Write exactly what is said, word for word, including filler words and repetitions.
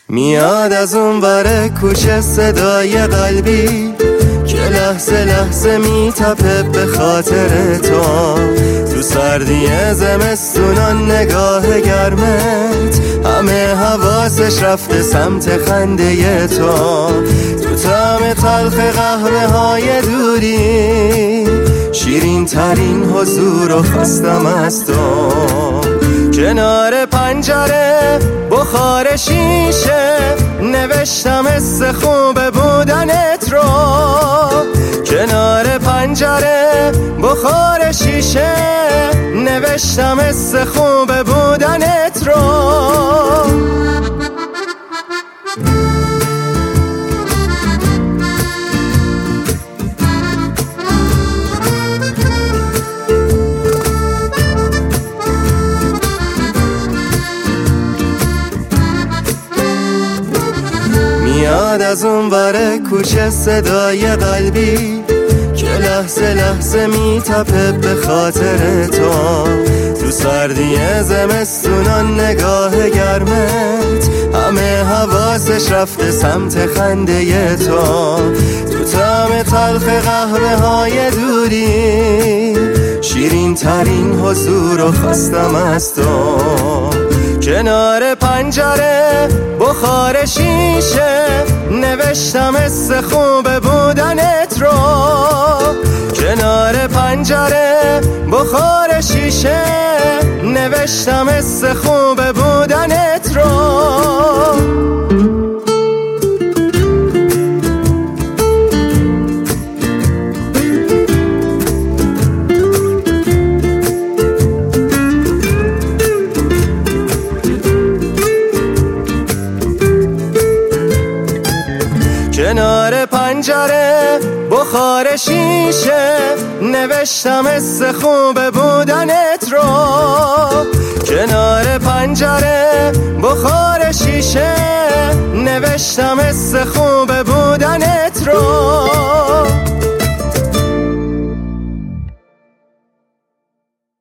میاد از اون ور کوچه صدای قلبی که لحظه لحظه میتپه به خاطر تو. تو سردی زمستونان نگاه گرمت همه حواسش رفته سمت خنده تو. تو طعم تلخ قهوه های دوری شیرین ترین حضور و خواستم از تو. کنار پنجره بخار شیشه نوشتم حس خوب بودنت رو. کنار پنجره بخار شیشه نوشتم حس خوب بودنت رو. میاد از اون ور کوچه صدای قلبی که لحظه لحظه میتپه به خاطر تو. تو سردی زمستونان نگاه گرمت همه حواسش رفته سمت خنده تو. تو طعم تلخ قهوه های دوری شیرین ترین حضور و خواستم از تو. کنار پنجره بخار شیشه نوشتم حس خوب بودنت رو. کنار پنجره بخار شیشه نوشتم حس خوب بودنت رو. کنار پنجره بخار شیشه نوشتم حس خوب بودنت رو. کنار پنجره بخار شیشه نوشتم حس خوب بودنت رو.